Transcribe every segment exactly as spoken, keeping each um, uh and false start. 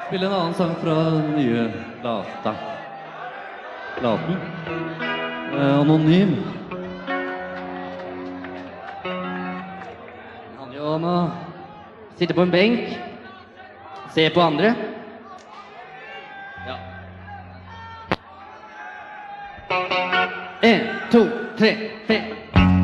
Spille en annen sang fra den nye plata. Platen. Eh, Anonym. Det handler jo om å sitte på en benk, se på andre. Ja. En, to, tre, fire.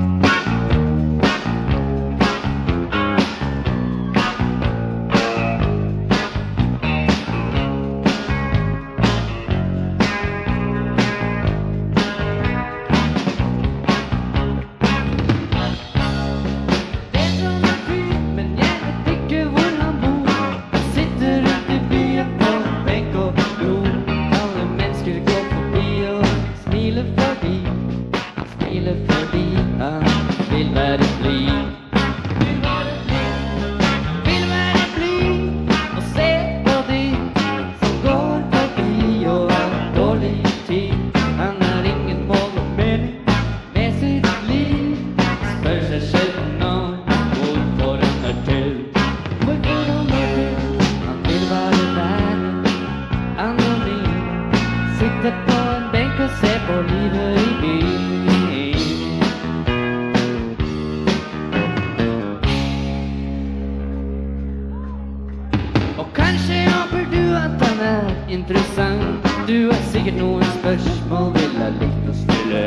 Interessant. Du har sikkert noen spørsmål, vil jeg likt å stille.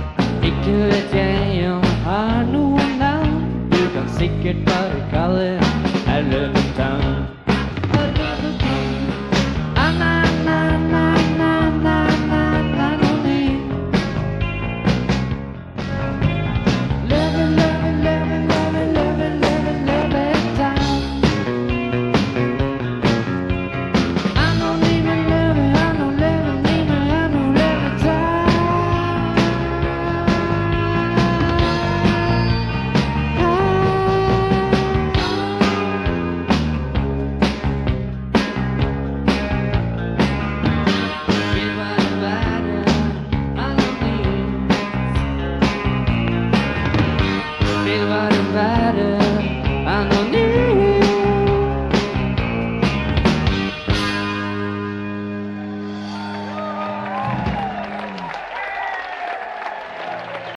Ikke vet jeg om jeg har noen navn. Du kan sikkert bare kalle